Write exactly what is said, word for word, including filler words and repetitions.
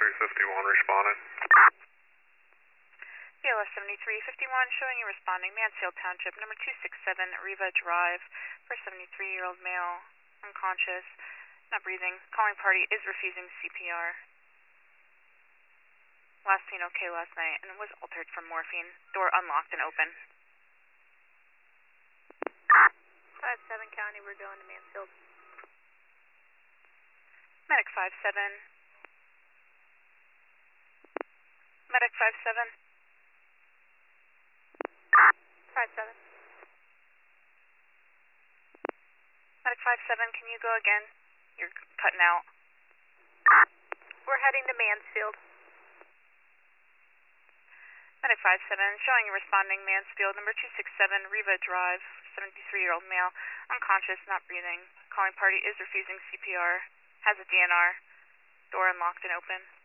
seventy-three fifty-one responding. B L S seventy-three fifty-one, showing you responding, Mansfield Township, number two six seven, Riva Drive, for a seventy-three-year-old male, unconscious, not breathing. Calling party is refusing C P R. Last seen okay last night, and was altered from morphine. Door unlocked and open. five seven County, we're going to Mansfield. Medic five seven. Medic five seven. five seven. Medic five seven, can you go again? You're cutting out. We're heading to Mansfield. Medic five seven, showing you responding, Mansfield, number two six seven, Riva Drive, seventy-three-year-old male, unconscious, not breathing. Calling party is refusing C P R, has a D N R, door unlocked and open.